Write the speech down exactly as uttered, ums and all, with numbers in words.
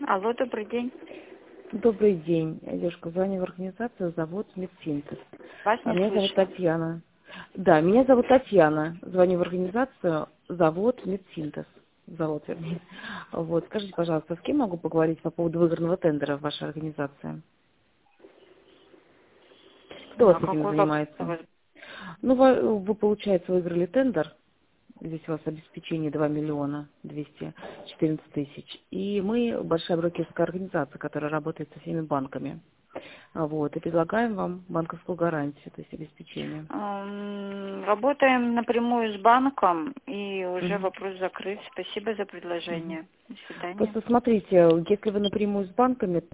Алло, добрый день. Добрый день. Девушка, звоню в организацию «Завод Медсинтез». Вас А не Меня зовут слышно. Татьяна. Да, меня зовут Татьяна. Звоню в организацию «Завод Медсинтез». Завод, вернее. Вот, скажите, пожалуйста, с кем могу поговорить по поводу выигранного тендера в вашей организации? Кто у Ну, вас а этим какой вопрос у занимается? вас? Ну, вы, вы, получается, выиграли тендер. Здесь у вас обеспечение два миллиона двести четырнадцать тысяч. И мы большая брокерская организация, которая работает со всеми банками. А Вот, и предлагаем вам банковскую гарантию, то есть обеспечение. М, Работаем напрямую с банком, и уже Мгм. вопрос закрыт. Спасибо за Мгм. предложение. До свидания. Просто смотрите, если вы напрямую с банками,